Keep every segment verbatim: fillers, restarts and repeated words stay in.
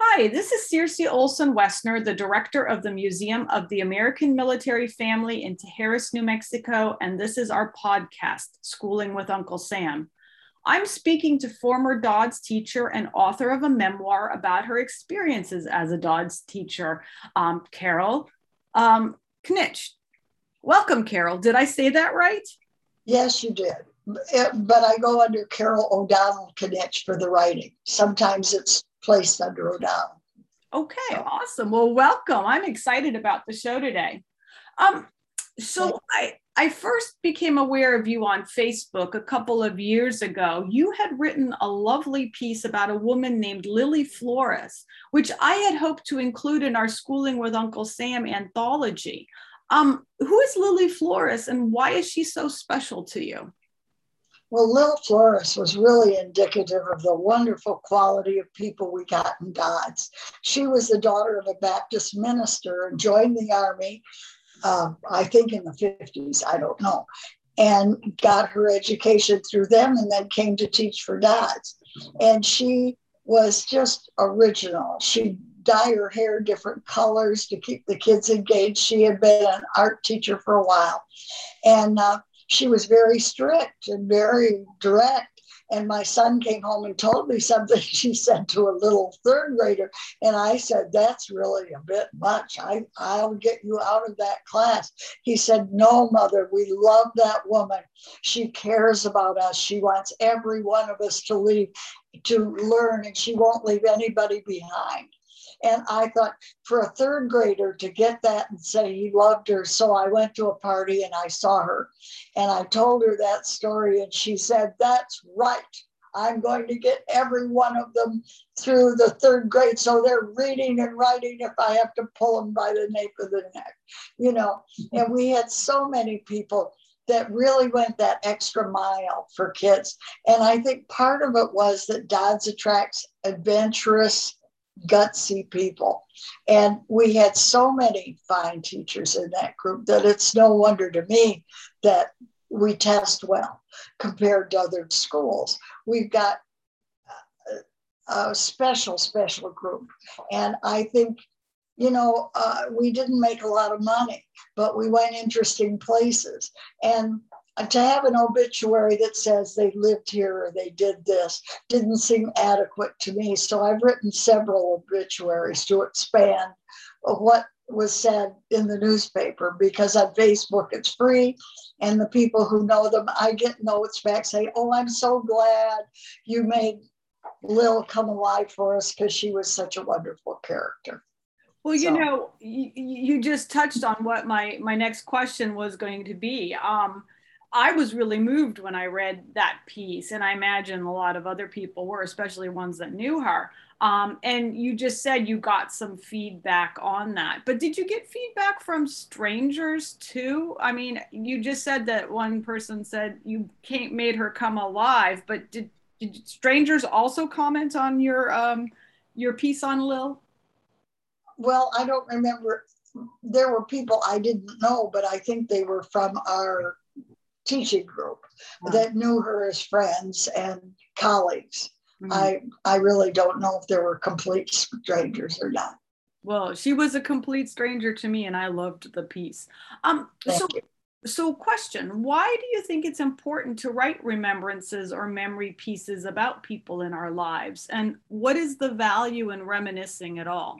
Hi, this is Circe Olson Wessner, the director of the Museum of the American Military Family in Tijeras, New Mexico, and this is our podcast, Schooling with Uncle Sam. I'm speaking to former Dodds teacher and author of a memoir about her experiences as a Dodds teacher, um, Carol um, Knitsch. Welcome, Carol. Did I say that right? Yes, you did. But I go under Carol O'Donnell Knitsch for the writing. Sometimes it's placed under O'Donnell. Okay, so. Awesome. Well, welcome. I'm excited about the show today. Um, so I, I first became aware of you on Facebook a couple of years ago. You had written a lovely piece about a woman named Lily Flores, which I had hoped to include in our Schooling with Uncle Sam anthology. Um, who is Lily Flores and why is she so special to you? Well, Lil Flores was really indicative of the wonderful quality of people we got in Dodds. She was the daughter of a Baptist minister and joined the Army, uh, I think in the fifties, I don't know, and got her education through them and then came to teach for Dodds. And she was just original. She'd dye her hair different colors to keep the kids engaged. She had been an art teacher for a while. And uh, she was very strict and very direct. And my son came home and told me something she said to a little third grader. And I said, that's really a bit much. I, I'll get you out of that class. He said, no, mother, we love that woman. She cares about us. She wants every one of us to leave, to learn, and she won't leave anybody behind. And I thought, for a third grader to get that and say he loved her. So I went to a party and I saw her and I told her that story. And she said, that's right. I'm going to get every one of them through the third grade. So they're reading and writing if I have to pull them by the nape of the neck, you know. And we had so many people that really went that extra mile for kids. And I think part of it was that Dodds attracts adventurous, gutsy people. And we had so many fine teachers in that group that it's no wonder to me that we test well compared to other schools. We've got a, a special, special group. And I think, you know, uh, we didn't make a lot of money, but we went interesting places. And to have an obituary that says they lived here or they did this didn't seem adequate to me. So I've written several obituaries to expand what was said in the newspaper, because on Facebook it's free. And the people who know them, I get notes back saying, oh, I'm so glad you made Lil come alive for us because she was such a wonderful character. Well, you so. know, you, you just touched on what my, my next question was going to be. Um, I was really moved when I read that piece, and I imagine a lot of other people were, especially ones that knew her. Um, and you just said you got some feedback on that, but did you get feedback from strangers too? I mean, you just said that one person said you came, made her come alive, but did, did strangers also comment on your um, your piece on Lil? Well, I don't remember. There were people I didn't know, but I think they were from our teaching group wow. that knew her as friends and colleagues. Mm-hmm. I I really don't know if there were complete strangers or not. Well, she was a complete stranger to me, and I loved the piece. Um, Thank so, you. So question, why do you think it's important to write remembrances or memory pieces about people in our lives? And what is the value in reminiscing at all?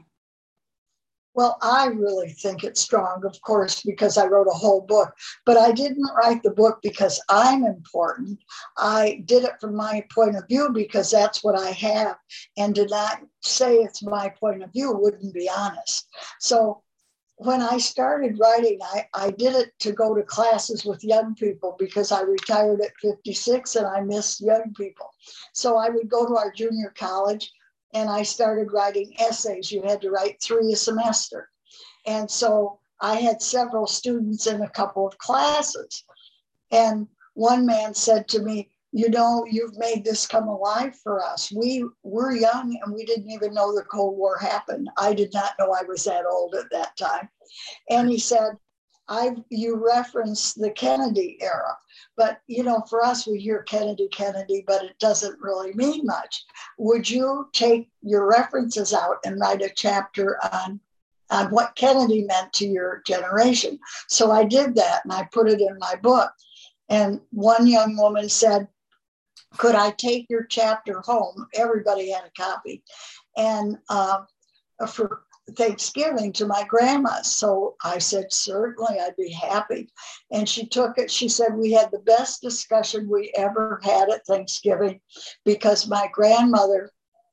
Well, I really think it's strong, of course, because I wrote a whole book, but I didn't write the book because I'm important. I did it from my point of view because that's what I have, and to not say it's my point of view wouldn't be honest. So when I started writing, I, I did it to go to classes with young people because I retired at fifty-six and I missed young people. So I would go to our junior college and I started writing essays. You had to write three a semester. And so I had several students in a couple of classes. And one man said to me, you know, you've made this come alive for us. We were young and we didn't even know the Cold War happened. I did not know I was that old at that time. And he said, I you reference the Kennedy era, but you know, for us, we hear Kennedy, Kennedy, but it doesn't really mean much. would you take your references out and write a chapter on on what Kennedy meant to your generation? So I did that, and I put it in my book. And one young woman said, could I take your chapter home? Everybody had a copy. And uh, for Thanksgiving to my grandma. So I said, certainly, I'd be happy. And she took it. She said, we had the best discussion we ever had at Thanksgiving, because my grandmother,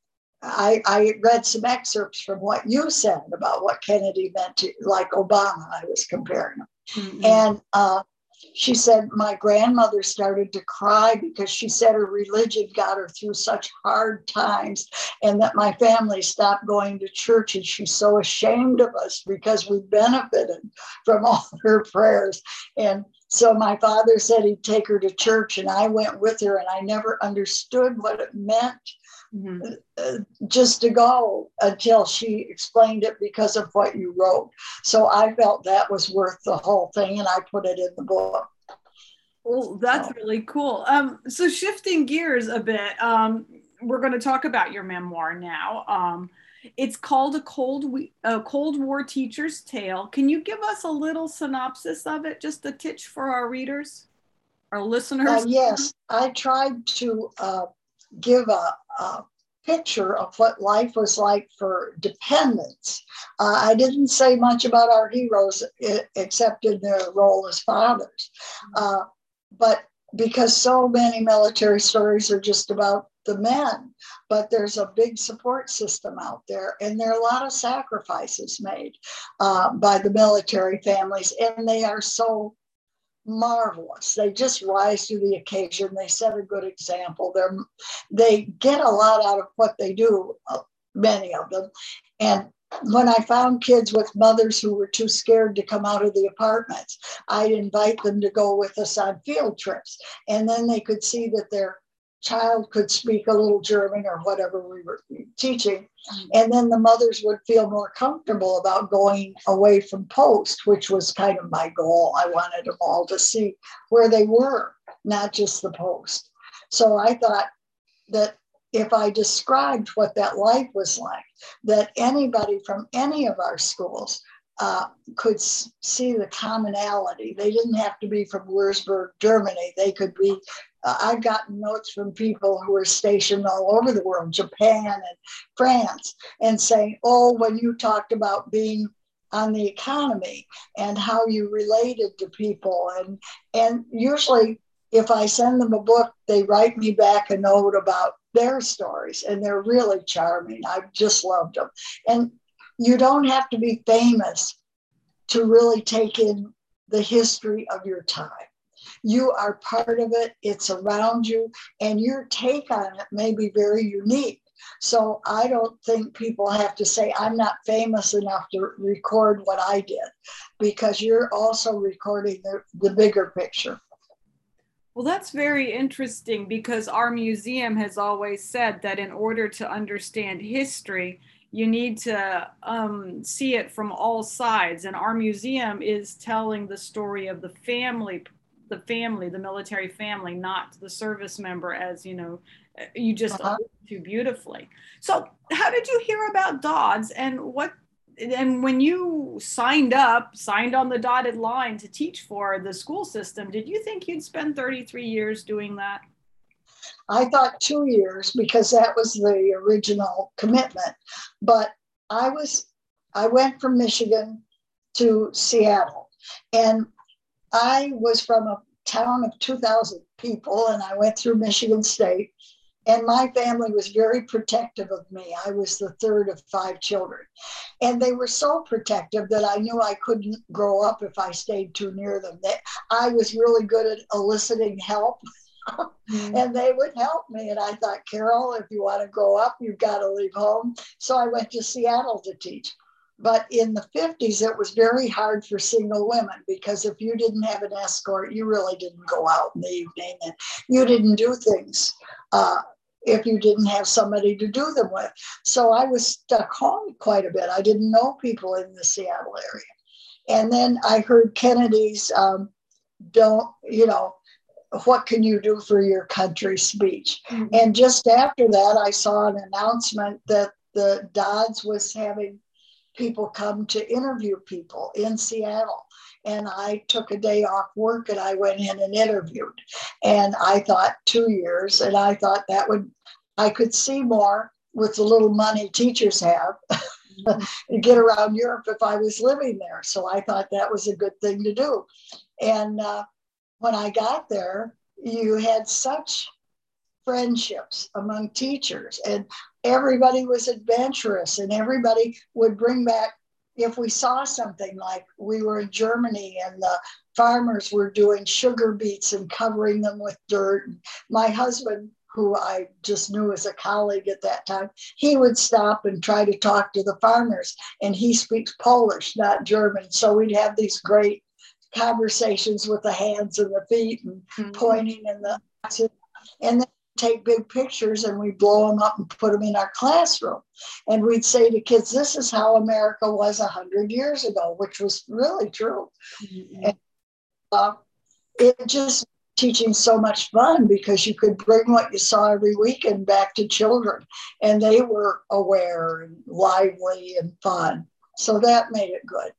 I, I read some excerpts from what you said about what Kennedy meant to, like Obama, I was comparing him. Mm-hmm. And uh, she said, my grandmother started to cry because she said her religion got her through such hard times, and that my family stopped going to church, and she's so ashamed of us because we benefited from all her prayers. And so my father said he'd take her to church, and I went with her, and I never understood what it meant. Mm-hmm. uh, just to go until she explained it because of what you wrote. So I felt that was worth the whole thing, and I put it in the book. Well, that's so really cool. Um, so shifting gears a bit, um, we're going to talk about your memoir now. Um, it's called a Cold, a Cold War Teacher's Tale. Can you give us a little synopsis of it, just a titch for our readers, our listeners? Uh, yes, I tried to uh, give a, a picture of what life was like for dependents. Uh, I didn't say much about our heroes except in their role as fathers. Uh, but because so many military stories are just about the men, but there's a big support system out there, and there are a lot of sacrifices made uh, by the military families, and they are so marvelous. They just rise to the occasion. They set a good example. They're, they get a lot out of what they do, uh, many of them. And when I found kids with mothers who were too scared to come out of the apartments, I'd invite them to go with us on field trips. And then they could see that their child could speak a little German or whatever we were teaching. And then the mothers would feel more comfortable about going away from post, which was kind of my goal. I wanted them all to see where they were, not just the post. So I thought that if I described what that life was like, that anybody from any of our schools uh, could s- see the commonality. They didn't have to be from Würzburg, Germany. They could be Uh, I've gotten notes from people who are stationed all over the world, Japan and France, and saying, oh, when you talked about being on the economy and how you related to people. And, and usually if I send them a book, they write me back a note about their stories, and they're really charming. I've just loved them. And you don't have to be famous to really take in the history of your time. You are part of it, it's around you, and your take on it may be very unique. So I don't think people have to say, I'm not famous enough to record what I did, because you're also recording the, the bigger picture. Well, that's very interesting, because our museum has always said that in order to understand history, you need to um, see it from all sides. And our museum is telling the story of the family the family, the military family, not the service member, as you know, you just uh-huh. too beautifully. So how did you hear about Dodds, and what, and when you signed up, signed on the dotted line to teach for the school system, did you think you'd spend thirty-three years doing that? I thought two years because that was the original commitment. But I was, I went from Michigan to Seattle, and I was from a town of two thousand people, and I went through Michigan State, and my family was very protective of me. I was the third of five children, and they were so protective that I knew I couldn't grow up if I stayed too near them. They, I was really good at eliciting help, mm-hmm. and they would help me. And I thought, Carol, if you want to grow up, you've got to leave home. So I went to Seattle to teach. But in the fifties, it was very hard for single women, because if you didn't have an escort, you really didn't go out in the evening, and you didn't do things uh, if you didn't have somebody to do them with. So I was stuck home quite a bit. I didn't know people in the Seattle area. And then I heard Kennedy's, um, don't, you know, what can you do for your country speech. Mm-hmm. And just after that, I saw an announcement that the Dodds was having people come to interview people in Seattle. And I took a day off work and I went in and interviewed. And I thought two years, and I thought that would, I could see more with the little money teachers have and get around Europe if I was living there. So I thought that was a good thing to do. And uh, when I got there, you had such friendships among teachers, and everybody was adventurous, and everybody would bring back, if we saw something, like we were in Germany and the farmers were doing sugar beets and covering them with dirt. My husband, who I just knew as a colleague at that time, he would stop and try to talk to the farmers, and he speaks Polish, not German. So we'd have these great conversations with the hands and the feet and mm-hmm. pointing and the, and then take big pictures and we blow them up and put them in our classroom. And we'd say to kids, this is how America was a hundred years ago, which was really true. Mm-hmm. And, uh, it just teaching so much fun because you could bring what you saw every weekend back to children, and they were aware and lively and fun. So that made it good.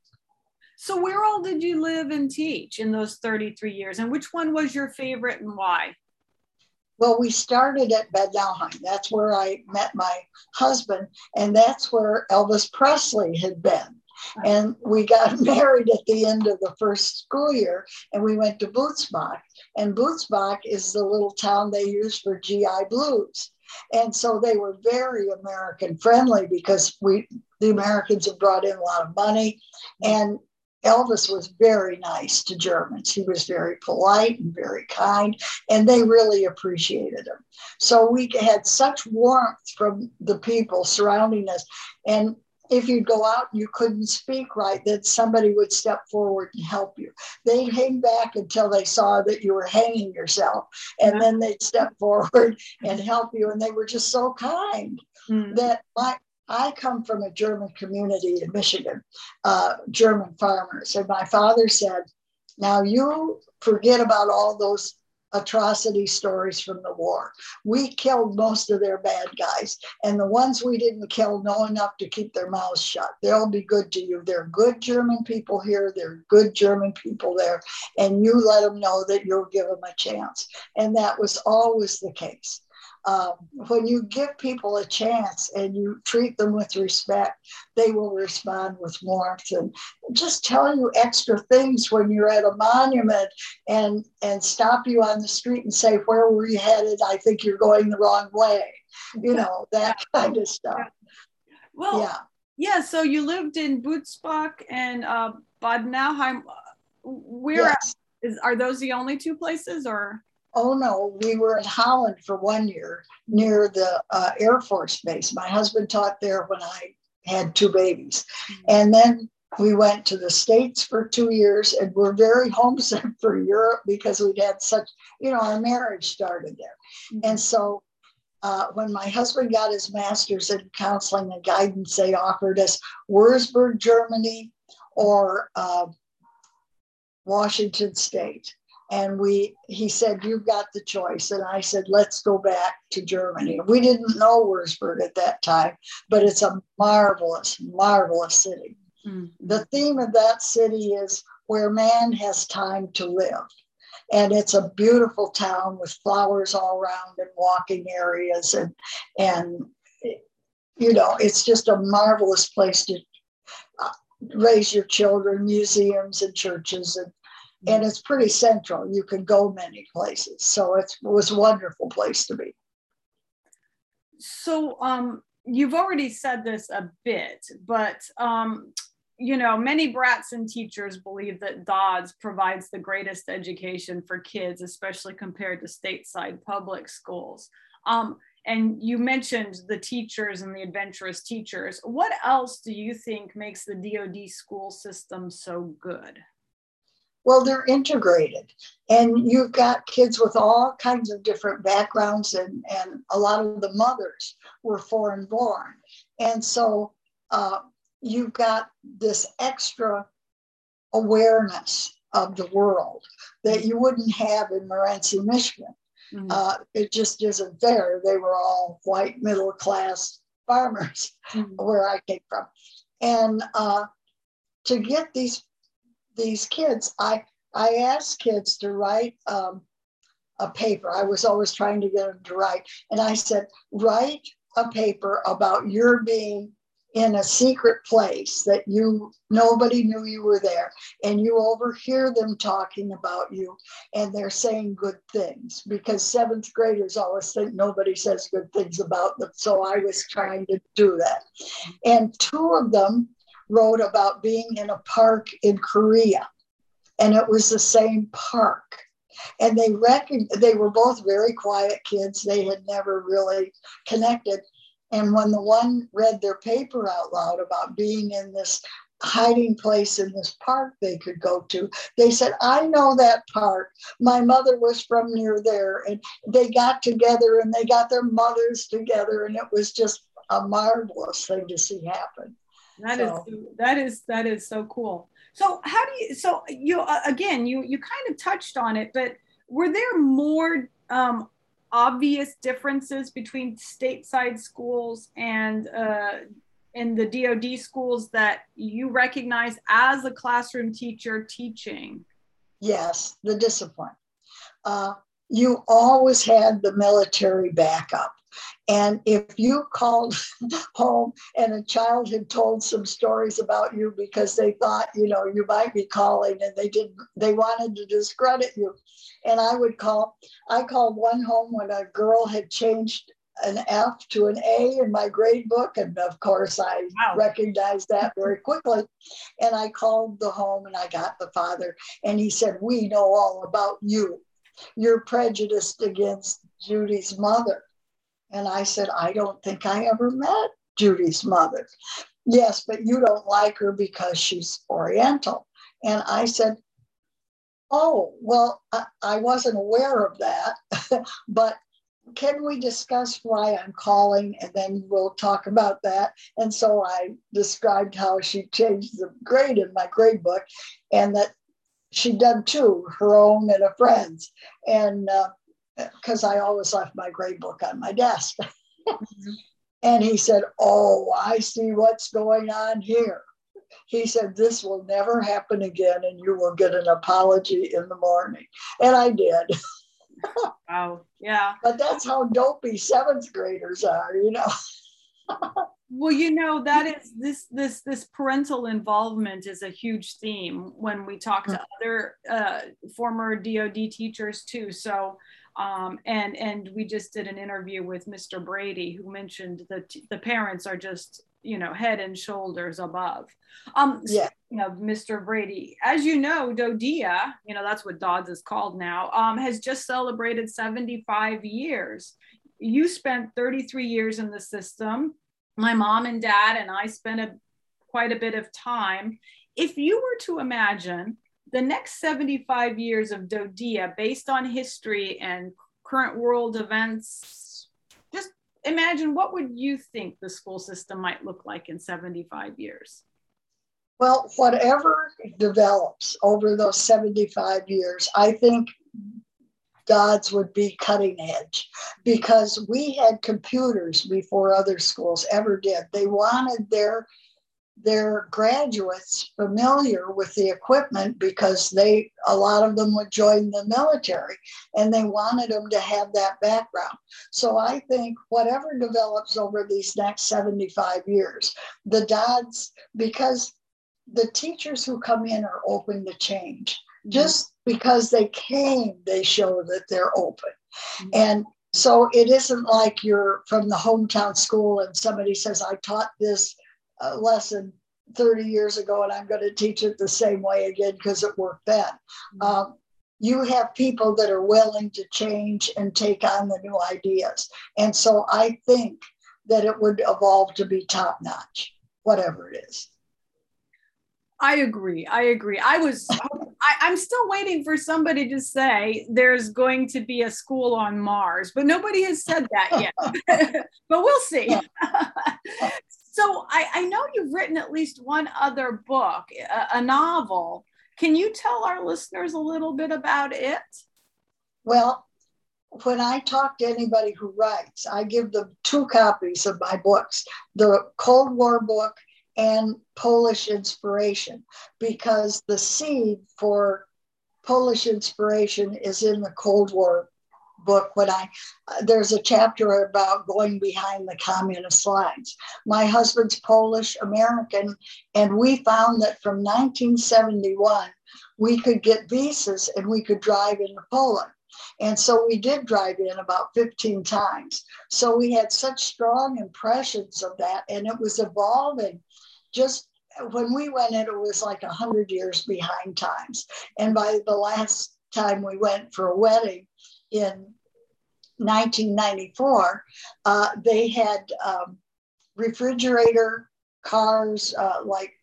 So where all did you live and teach in those thirty-three years? And which one was your favorite and why? Well, we started at Bad Nauheim. That's where I met my husband, and that's where Elvis Presley had been. And we got married at the end of the first school year, and we went to Bootsbach. And Bootsbach is the little town they use for G I Blues. And so they were very American friendly because we, the Americans had brought in a lot of money. And Elvis was very nice to Germans. He was very polite and very kind, and they really appreciated him. So we had such warmth from the people surrounding us. And if you'd go out and you couldn't speak right, then somebody would step forward and help you. They'd hang back until they saw that you were hanging yourself, and then they'd step forward and help you. And they were just so kind mm-hmm. that my I come from a German community in Michigan, uh, German farmers. And my father said, now you forget about all those atrocity stories from the war. We killed most of their bad guys. And the ones we didn't kill know enough to keep their mouths shut. They'll be good to you. They're good German people here. They're good German people there. And you let them know that you'll give them a chance. And that was always the case. Um, when you give people a chance and you treat them with respect, they will respond with warmth and just tell you extra things when you're at a monument and, and stop you on the street and say, where were you headed? I think you're going the wrong way. You know, that kind of stuff. Well, yeah. yeah so you lived in Bootsbach and uh, Bad Nauheim. Where yes. is, are those the only two places, or? Oh, no, we were in Holland for one year near the uh, Air Force Base. My husband taught there when I had two babies. Mm-hmm. And then we went to the States for two years and we're very homesick for Europe because we'd had such, you know, our marriage started there. Mm-hmm. And so uh, when my husband got his master's in counseling and guidance, they offered us Würzburg, Germany, or uh, Washington State. And we, he said, you've got the choice. And I said, let's go back to Germany. We didn't know Würzburg at that time, but it's a marvelous, marvelous city. Mm-hmm. The theme of that city is where man has time to live. And it's a beautiful town with flowers all around and walking areas. And, and you know, it's just a marvelous place to uh, raise your children, museums and churches, and And it's pretty central. You can go many places. So it's, it was a wonderful place to be. So um, you've already said this a bit, but, um, you know, many brats and teachers believe that Dodds provides the greatest education for kids, especially compared to stateside public schools. Um, and you mentioned the teachers and the adventurous teachers. What else do you think makes the D O D school system so good? Well, they're integrated, and you've got kids with all kinds of different backgrounds, and, and a lot of the mothers were foreign born. And so uh, you've got this extra awareness of the world that you wouldn't have in Morenci, Michigan. Mm-hmm. Uh, it just isn't there. They were all white middle class farmers mm-hmm. where I came from. And uh, to get these these kids, I I asked kids to write um, a paper. I was always trying to get them to write. And I said, write a paper about your being in a secret place that you, nobody knew you were there. And you overhear them talking about you and they're saying good things, because seventh graders always think nobody says good things about them. So I was trying to do that. And two of them wrote about being in a park in Korea. And it was the same park. And they reckoned, they were both very quiet kids. They had never really connected. And when the one read their paper out loud about being in this hiding place in this park they could go to, they said, I know that park. My mother was from near there. And they got together and they got their mothers together. And it was just a marvelous thing to see happen. That so. is, that is, that is so cool. So how do you, so you, uh, again, you, you kind of touched on it, but were there more um, obvious differences between stateside schools and uh, in the D O D schools that you recognize as a classroom teacher teaching? Yes, the discipline. Uh, you always had the military backup. And if you called home and a child had told some stories about you because they thought, you know, you might be calling and they didn't, they wanted to discredit you. And I would call, I called one home when a girl had changed an F to an A in my grade book. And of course I wow. recognized that very quickly. And I called the home and I got the father and he said, we know all about you. You're prejudiced against Judy's mother. And I said, I don't think I ever met Judy's mother. Yes, but you don't like her because she's Oriental. And I said, oh, well, I, I wasn't aware of that, but can we discuss why I'm calling? And then we'll talk about that. And so I described how she changed the grade in my grade book and that she'd done two, her own and a friend's. And uh, because I always left my grade book on my desk. Mm-hmm. And he said, oh, I see what's going on here. He said, this will never happen again and you will get an apology in the morning. And I did. Wow. Yeah. But that's how dopey seventh graders are, you know. Well, you know, that is this this this parental involvement is a huge theme when we talk to other uh, former D O D teachers too. So Um, and and we just did an interview with Mister Brady, who mentioned that the parents are just, you know, head and shoulders above. Um, yeah. Speaking of Mister Brady, as you know, DODEA, you know, that's what Dodds is called now, um, has just celebrated seventy-five years. You spent thirty-three years in the system. My mom and dad and I spent a, quite a bit of time. If you were to imagine the next seventy-five years of DODEA based on history and current world events, just imagine, what would you think the school system might look like in seventy-five years? Well, whatever develops over those seventy-five years, I think Dodds would be cutting edge, because we had computers before other schools ever did. They wanted their their graduates familiar with the equipment because they, a lot of them would join the military and they wanted them to have that background. So I think whatever develops over these next seventy-five years, the Dodds, because the teachers who come in are open to change. Mm-hmm. Just because they came, they show that they're open. Mm-hmm. And so it isn't like you're from the hometown school and somebody says, I taught this uh, lesson thirty years ago and I'm going to teach it the same way again because it worked then. Mm-hmm. Um, you have people that are willing to change and take on the new ideas. And so I think that it would evolve to be top notch, whatever it is. I agree. I agree. I was, I, I'm still waiting for somebody to say there's going to be a school on Mars, but nobody has said that yet. But we'll see. So I, I know you've written at least one other book, a, a novel. Can you tell our listeners a little bit about it? Well, when I talk to anybody who writes, I give them two copies of my books, the Cold War book and Polish Inspiration, because the seed for Polish Inspiration is in the Cold War book. When I uh, there's a chapter about going behind the communist lines. My husband's Polish American, and we found that from nineteen seventy-one we could get visas and we could drive into Poland. And so we did drive in about fifteen times. So we had such strong impressions of that, and it was evolving. Just when we went in, it was like one hundred years behind times. And by the last time we went for a wedding in nineteen ninety-four, uh, they had um, refrigerator cars, uh, like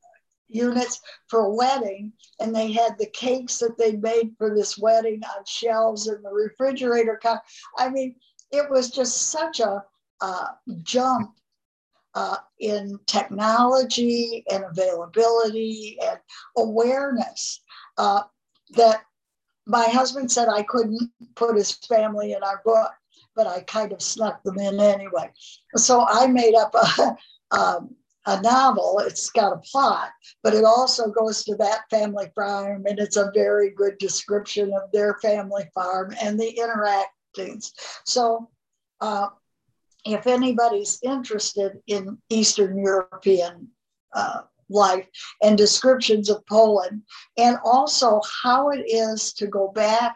units for a wedding, and they had the cakes that they made for this wedding on shelves in the refrigerator car. I mean, it was just such a uh, jump uh, in technology and availability and awareness uh, that my husband said I couldn't put his family in our book, but I kind of snuck them in anyway. So I made up a, um, a novel. It's got a plot, but it also goes to that family farm, and it's a very good description of their family farm and the interactions. So uh, if anybody's interested in Eastern European uh, life and descriptions of Poland, and also how it is to go back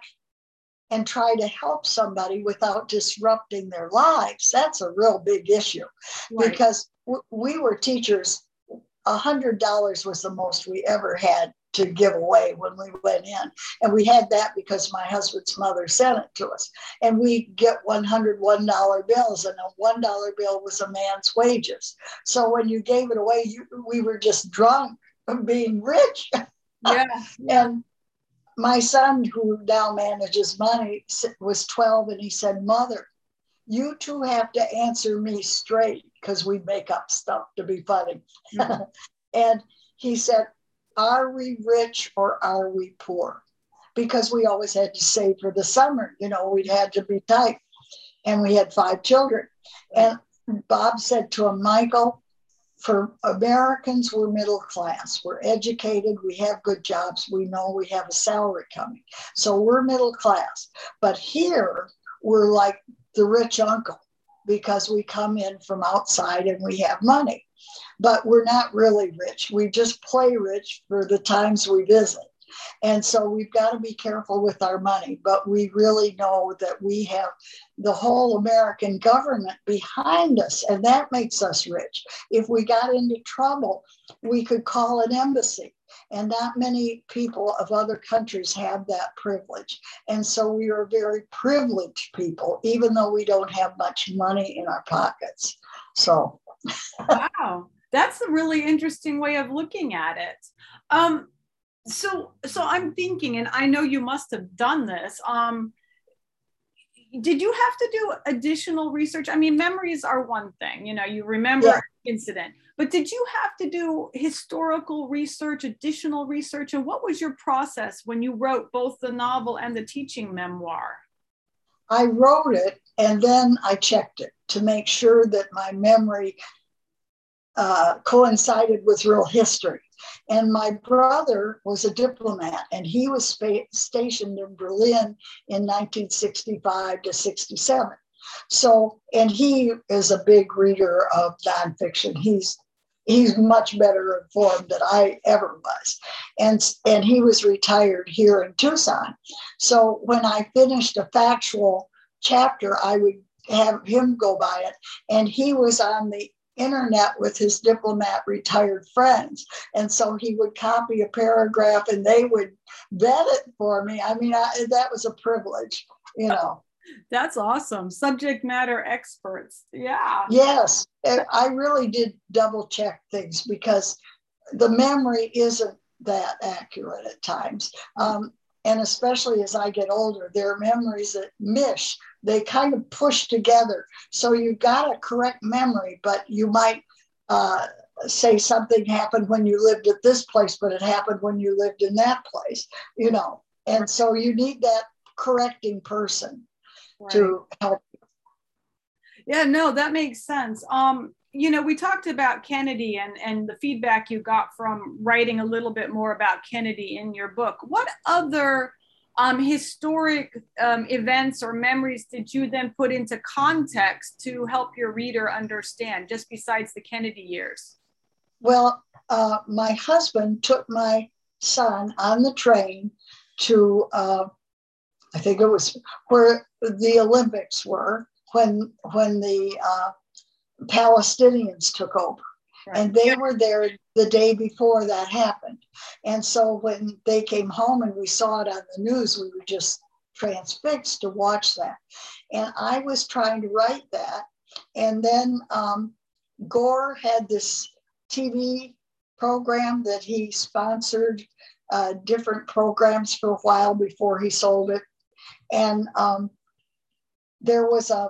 and try to help somebody without disrupting their lives. That's a real big issue, right? Because w- we were teachers. A hundred dollars was the most we ever had to give away when we went in. And we had that because my husband's mother sent it to us. And we get one hundred one dollar bills, and a one dollar bill was a man's wages. So when you gave it away, you, we were just drunk of being rich. Yeah. And my son, who now manages money, was twelve, and he said, "Mother, you two have to answer me straight," because we make up stuff to be funny. Mm-hmm. And he said, "Are we rich or are we poor?" Because we always had to save for the summer. You know, we'd had to be tight. And we had five children. And Bob said to him, "Michael, for Americans, we're middle class. We're educated. We have good jobs. We know we have a salary coming. So we're middle class. But here, we're like the rich uncle, because we come in from outside and we have money. But we're not really rich. We just play rich for the times we visit. And so we've got to be careful with our money, but we really know that we have the whole American government behind us, and that makes us rich. If we got into trouble, we could call an embassy, and not many people of other countries have that privilege. And so we are very privileged people, even though we don't have much money in our pockets. So. Wow, that's a really interesting way of looking at it. Um, So, so I'm thinking, and I know you must have done this. Um, did you have to do additional research? I mean, memories are one thing, you know, you remember yeah. an incident, but did you have to do historical research, additional research? And what was your process when you wrote both the novel and the teaching memoir? I wrote it and then I checked it to make sure that my memory uh, coincided with real history. And my brother was a diplomat, and he was spa- stationed in Berlin in nineteen sixty-five to sixty-seven. So, and he is a big reader of nonfiction. He's he's much better informed than I ever was. And, and he was retired here in Tucson. So when I finished a factual chapter, I would have him go by it. And he was on the internet with his diplomat retired friends. And so he would copy a paragraph and they would vet it for me. I mean, I, that was a privilege, you know. That's awesome. Subject matter experts. Yeah. Yes. I really did double check things because the memory isn't that accurate at times. Um, and especially as I get older, there are memories that mish. They kind of push together. So you've got a correct memory, but you might uh, say something happened when you lived at this place, but it happened when you lived in that place, you know. And so you need that correcting person right. to help. Yeah, no, that makes sense. Um, you know, we talked about Kennedy and, and the feedback you got from writing a little bit more about Kennedy in your book. What other um, historic um, events or memories did you then put into context to help your reader understand, just besides the Kennedy years? Well, uh, my husband took my son on the train to, uh, I think it was where the Olympics were, when when the uh, Palestinians took over. Right. And they were there the day before that happened. And so when they came home and we saw it on the news, we were just transfixed to watch that. And I was trying to write that. And then um, Gore had this T V program that he sponsored, uh, different programs for a while before he sold it. And um, there was a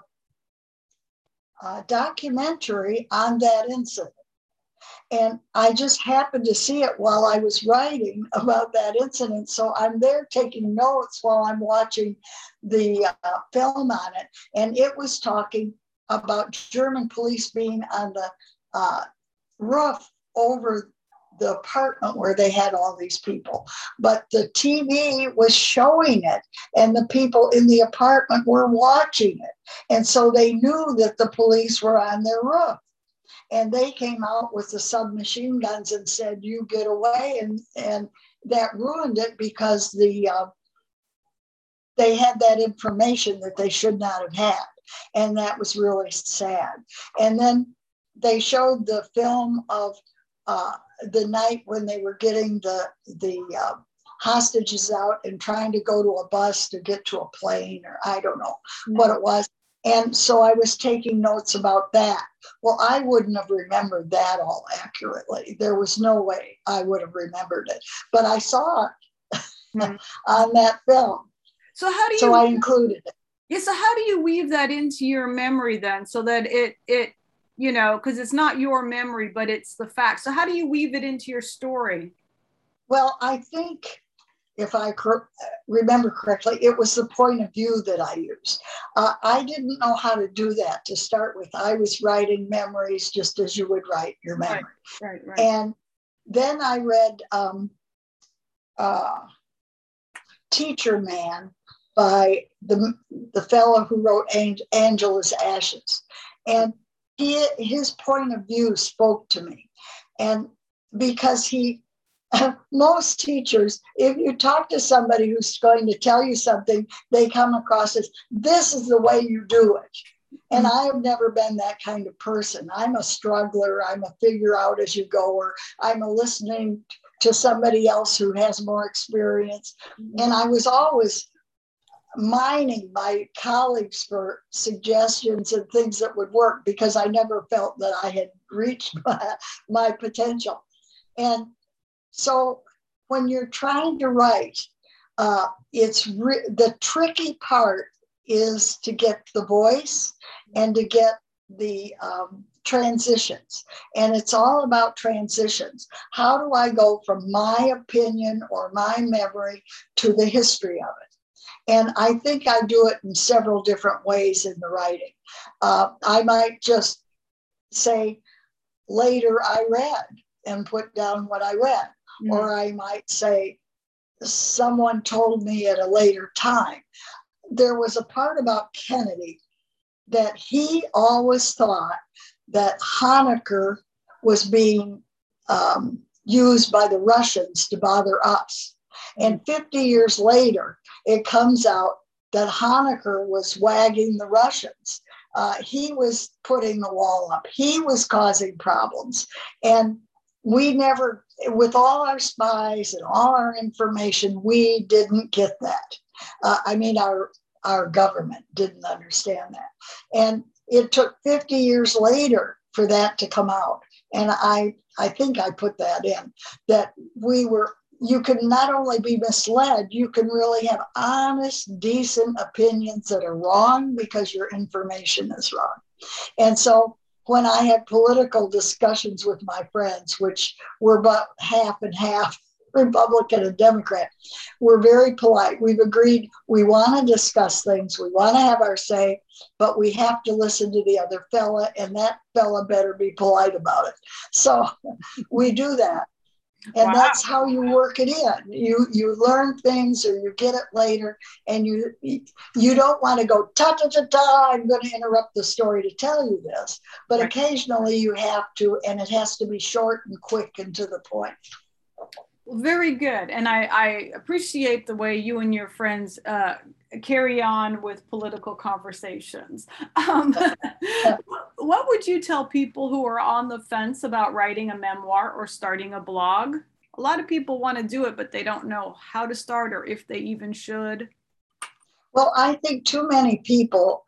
Uh, documentary on that incident. And I just happened to see it while I was writing about that incident. So I'm there taking notes while I'm watching the uh, film on it. And it was talking about German police being on the uh, roof over the apartment where they had all these people. But the T V was showing it, and the people in the apartment were watching it. And so they knew that the police were on their roof. And they came out with the submachine guns and said, "You get away." And, and that ruined it, because the uh, they had that information that they should not have had. And that was really sad. And then they showed the film of uh, the night when they were getting the, the uh, hostages out and trying to go to a bus to get to a plane, or I don't know mm-hmm. what it was. And so I was taking notes about that. Well, I wouldn't have remembered that all accurately. There was no way I would have remembered it, but I saw it mm-hmm. on that film. So how do you, so I included it. Yeah. So how do you weave that into your memory then, so that it, it, you know, because it's not your memory, but it's the fact. So how do you weave it into your story? Well, I think if I cor- remember correctly, it was the point of view that I used. Uh, I didn't know how to do that to start with. I was writing memories just as you would write your memory. Right, right, right. And then I read um, uh, Teacher Man by the, the fellow who wrote Angel, Angela's Ashes. And he, his point of view spoke to me. And because he, most teachers, if you talk to somebody who's going to tell you something, they come across as, this is the way you do it. And I have never been that kind of person. I'm a struggler. I'm a figure out as you go, or I'm a listening to somebody else who has more experience. And I was always mining my colleagues for suggestions and things that would work, because I never felt that I had reached my, my potential. And so when you're trying to write, uh, it's re- the tricky part is to get the voice and to get the um, transitions. And it's all about transitions. How do I go from my opinion or my memory to the history of it? And I think I do it in several different ways in the writing. Uh, I might just say, later I read, and put down what I read. Mm. Or I might say, someone told me at a later time. There was a part about Kennedy that he always thought that Honecker was being um, used by the Russians to bother us. And fifty years later, it comes out that Honecker was wagging the Russians. Uh, he was putting the wall up. He was causing problems. And we never, with all our spies and all our information, we didn't get that. Uh, I mean, our, our government didn't understand that. And it took fifty years later for that to come out. And I, I think I put that in, that we were, you can not only be misled, you can really have honest, decent opinions that are wrong because your information is wrong. And so when I had political discussions with my friends, which were about half and half, Republican and Democrat, we're very polite. We've agreed we want to discuss things, we want to have our say, but we have to listen to the other fella, and that fella better be polite about it. So we do that. And wow. That's how you work it in. You you learn things, or you get it later, and you you don't want to go ta ta ta ta. I'm going to interrupt the story to tell you this, but right. Occasionally you have to, and it has to be short and quick and to the point. Very good, and I, I appreciate the way you and your friends uh, carry on with political conversations. Um, what would you tell people who are on the fence about writing a memoir or starting a blog? A lot of people want to do it, but they don't know how to start or if they even should. Well, I think too many people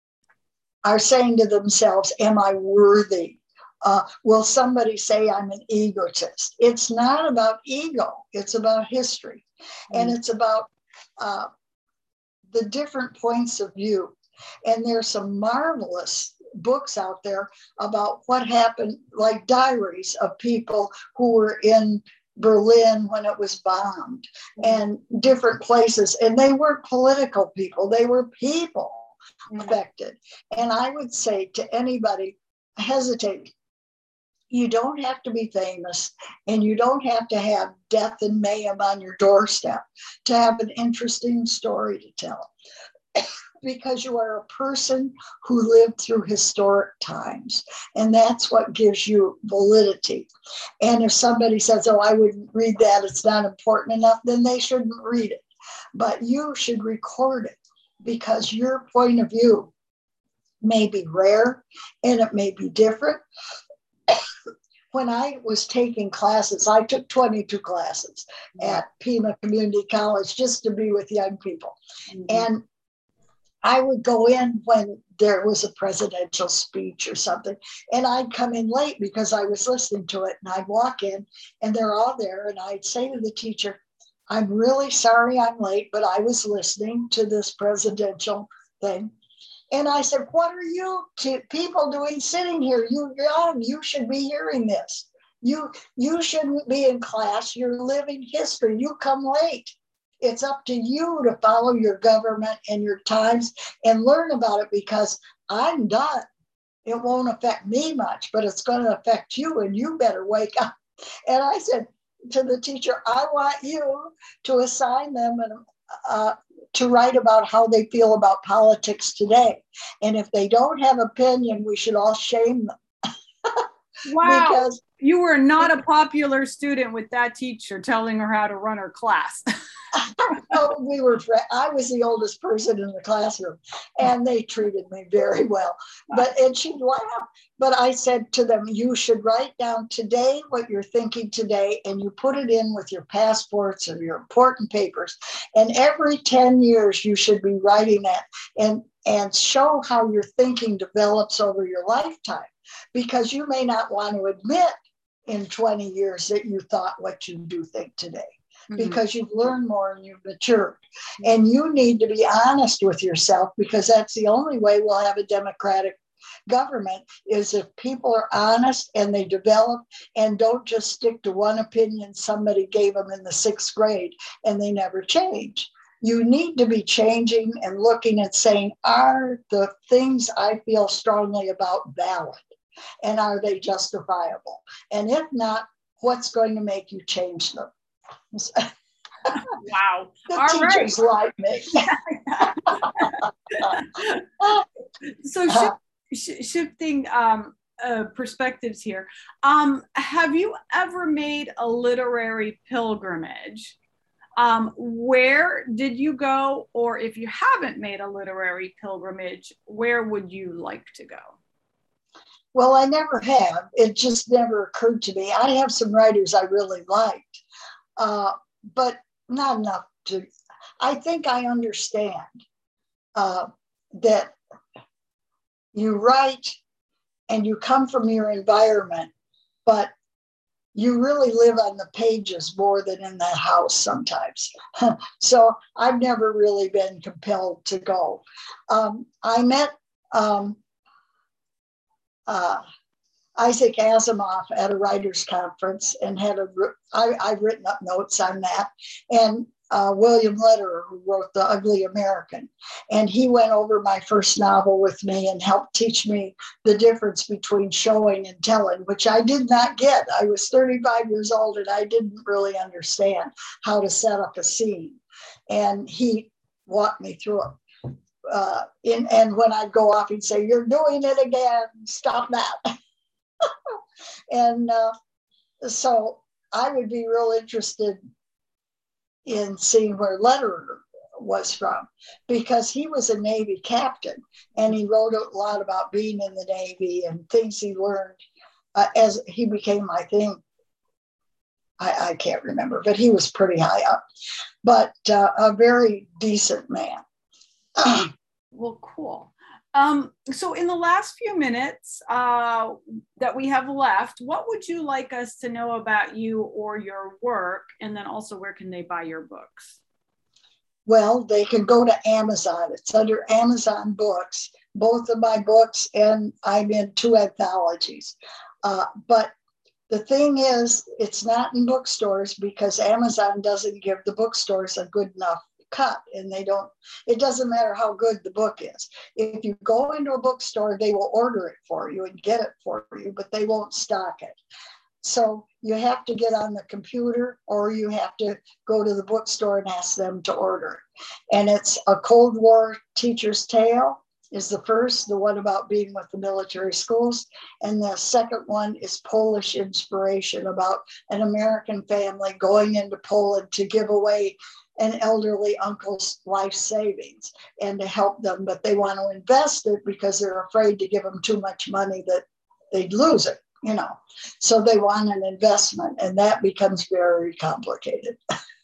are saying to themselves, am I worthy? Uh, will somebody say I'm an egotist? It's not about ego. It's about history. Mm-hmm. And it's about uh, the different points of view. And there's some marvelous books out there about what happened, like diaries of people who were in Berlin when it was bombed, mm-hmm. and different places. And they weren't political people. They were people mm-hmm. affected. And I would say to anybody, hesitate. You don't have to be famous, and you don't have to have death and mayhem on your doorstep to have an interesting story to tell, because you are a person who lived through historic times, and that's what gives you validity. And if somebody says, oh, I wouldn't read that, it's not important enough, then they shouldn't read it. But you should record it, because your point of view may be rare and it may be different. When I was taking classes, I took twenty-two classes mm-hmm. at Pima Community College just to be with young people. Mm-hmm. And I would go in when there was a presidential speech or something, and I'd come in late because I was listening to it, and I'd walk in and they're all there, and I'd say to the teacher, I'm really sorry I'm late, but I was listening to this presidential thing. And I said, what are you t- people doing sitting here? You're young. You should be hearing this. You, you shouldn't be in class. You're living history. You come late. It's up to you to follow your government and your times and learn about it, because I'm done. It won't affect me much, but it's going to affect you, and you better wake up. And I said to the teacher, I want you to assign them an uh, to write about how they feel about politics today. And if they don't have opinion, we should all shame them. Wow. Because you were not a popular student with that teacher telling her how to run her class. No, we were, I was the oldest person in the classroom, and they treated me very well. But, and she'd laugh. But I said to them, you should write down today what you're thinking today, and you put it in with your passports or your important papers. And every ten years, you should be writing that and, and show how your thinking develops over your lifetime, because you may not want to admit in twenty years that you thought what you do think today. Because you've learned more and you've matured. And you need to be honest with yourself, because that's the only way we'll have a democratic government, is if people are honest and they develop and don't just stick to one opinion somebody gave them in the sixth grade and they never change. You need to be changing and looking and saying, are the things I feel strongly about valid? And are they justifiable? And if not, what's going to make you change them? Wow. The All teachers right. like me. So sh- sh- shifting um, uh, perspectives here, um, have you ever made a literary pilgrimage? Um, where did you go? Or if you haven't made a literary pilgrimage, where would you like to go? Well, I never have. It just never occurred to me. I have some writers I really liked. Uh, but not enough to, I think I understand uh, that you write and you come from your environment, but you really live on the pages more than in that house sometimes. So I've never really been compelled to go. Um, I met um, uh, Isaac Asimov at a writers' conference and had a, I, I've written up notes on that. And uh, William Lederer, who wrote The Ugly American. And he went over my first novel with me and helped teach me the difference between showing and telling, which I did not get. I was thirty-five years old and I didn't really understand how to set up a scene. And he walked me through it. Uh, in, and when I'd go off, he'd say, "You're doing it again, stop that." And uh, so I would be real interested in seeing where Lederer was from, because he was a Navy captain and he wrote a lot about being in the Navy and things he learned uh, as he became, I think, I, I can't remember, but he was pretty high up, but uh, a very decent man. Well, cool. Um, so in the last few minutes uh, that we have left, what would you like us to know about you or your work? And then also, where can they buy your books? Well, they can go to Amazon. It's under Amazon Books, both of my books, and I'm in two anthologies. Uh, but the thing is, it's not in bookstores because Amazon doesn't give the bookstores a good enough cut, and they don't, it doesn't matter how good the book is. If you go into a bookstore, they will order it for you and get it for you, but they won't stock it. So you have to get on the computer or you have to go to the bookstore and ask them to order it. And it's A Cold War Teacher's Tale is the first, the one about being with the military schools. And the second one is Polish Inspiration, about an American family going into Poland to give away an elderly uncle's life savings and to help them, but they want to invest it because they're afraid to give them too much money that they'd lose it, you know. So they want an investment, and that becomes very complicated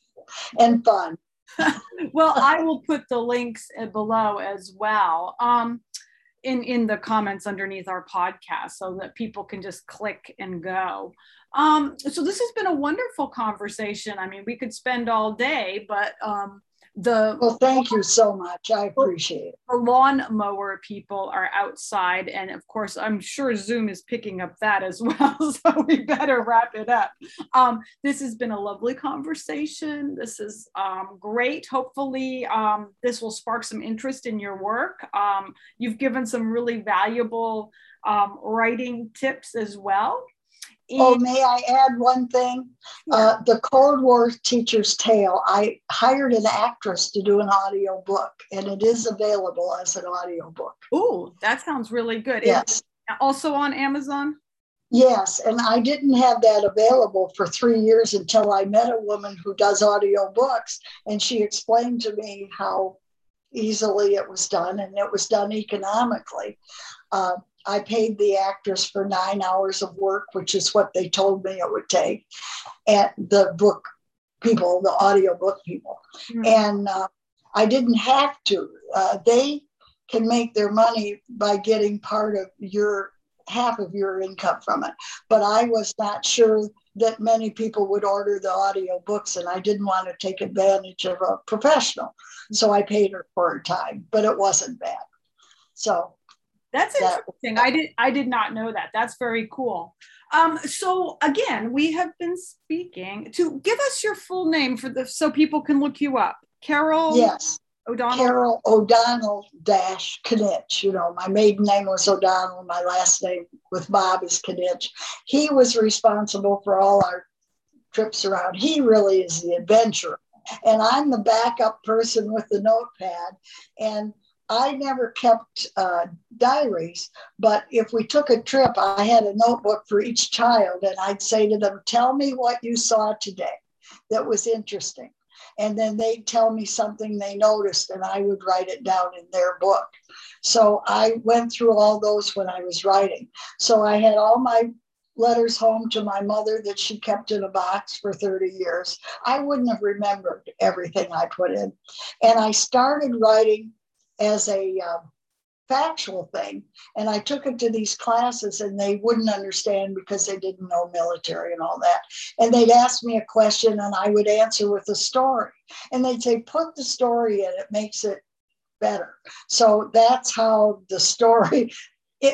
and fun. Well, I will put the links below as well. Um, in, in the comments underneath our podcast so that people can just click and go. Um, so this has been a wonderful conversation. I mean, we could spend all day, but um, the- Well, thank you so much. I appreciate it. The lawnmower people are outside. And of course, I'm sure Zoom is picking up that as well. So we better wrap it up. Um, this has been a lovely conversation. This is um, great. Hopefully um, this will spark some interest in your work. Um, you've given some really valuable um, writing tips as well. Oh, may I add one thing? Sure. Uh, the Cold War Teacher's Tale, I hired an actress to do an audio book, and it is available as an audio book. Oh, that sounds really good. Yes. It's also on Amazon? Yes, and I didn't have that available for three years until I met a woman who does audio books, and she explained to me how easily it was done, and it was done economically. Uh, I paid the actress for nine hours of work, which is what they told me it would take, and the book people, the audio book people. Mm-hmm. And uh, I didn't have to. Uh, they can make their money by getting part of your, half of your income from it. But I was not sure that many people would order the audio books, and I didn't want to take advantage of a professional. So I paid her for her time, but it wasn't bad. So that's interesting. That, I did I did not know that. That's very cool. Um, so again, we have been speaking to, give us your full name for the, so people can look you up. Carol. Yes. O'Donnell. Carol O'Donnell dash Knitch. You know, my maiden name was O'Donnell. My last name with Bob is Knitch. He was responsible for all our trips around. He really is the adventurer. And I'm the backup person with the notepad. And I never kept uh, diaries, but if we took a trip, I had a notebook for each child, and I'd say to them, tell me what you saw today that was interesting. And then they'd tell me something they noticed, and I would write it down in their book. So I went through all those when I was writing. So I had all my letters home to my mother that she kept in a box for thirty years. I wouldn't have remembered everything I put in. And I started writing as a uh, factual thing. And I took it to these classes, and they wouldn't understand because they didn't know military and all that. And they'd ask me a question, and I would answer with a story. And they'd say, put the story in, it makes it better. So that's how the story, it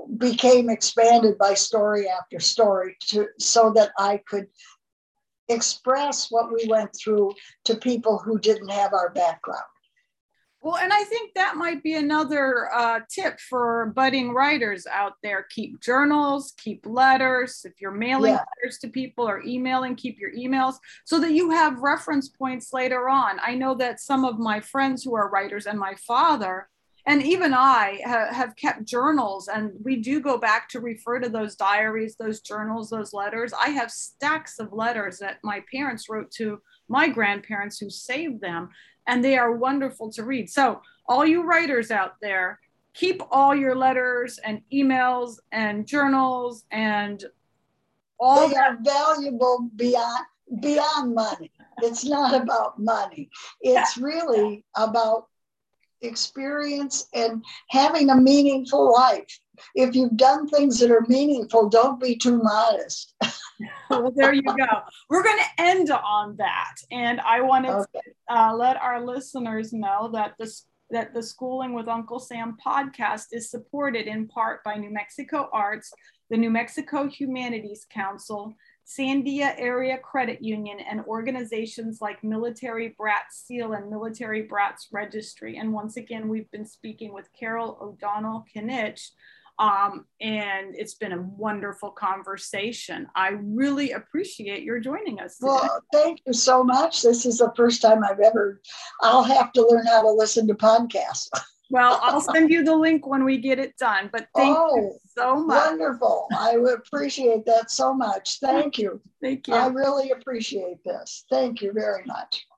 became expanded by story after story to so that I could express what we went through to people who didn't have our background. Well, and I think that might be another uh, tip for budding writers out there. Keep journals, keep letters. If you're mailing yeah. letters to people or emailing, keep your emails so that you have reference points later on. I know that some of my friends who are writers and my father, and even I ha- have kept journals, and we do go back to refer to those diaries, those journals, those letters. I have stacks of letters that my parents wrote to my grandparents who saved them, and they are wonderful to read. So all you writers out there, keep all your letters and emails and journals and all they that. Are valuable beyond beyond money. It's not about money. It's really about experience and having a meaningful life. If you've done things that are meaningful, don't be too modest. Well, there you go. We're going to end on that. And I wanted okay. to uh, let our listeners know that this that the Schooling with Uncle Sam podcast is supported in part by New Mexico Arts, the New Mexico Humanities Council, Sandia Area Credit Union, and organizations like Military Brats Seal and Military Brats Registry. And once again, we've been speaking with Carol O'Donnell Kinich, um, and it's been a wonderful conversation. I really appreciate your joining us today. Well, thank you so much. This is the first time I've ever, I'll have to learn how to listen to podcasts. Well, I'll send you the link when we get it done, but thank oh, you so much. Wonderful. I would appreciate that so much. Thank you. Thank you. I really appreciate this. Thank you very much.